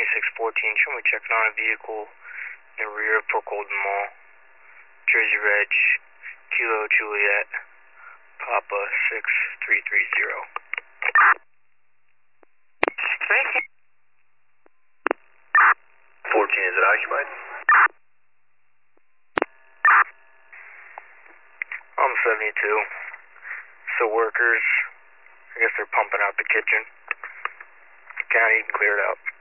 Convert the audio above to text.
2614, show me checking on a vehicle in the rear of Port Golden Mall. Jersey Reg, Kilo Juliet, Papa 6330. 14, is it occupied? I'm 72. So workers, I guess they're pumping out the kitchen. County, you can clear it out.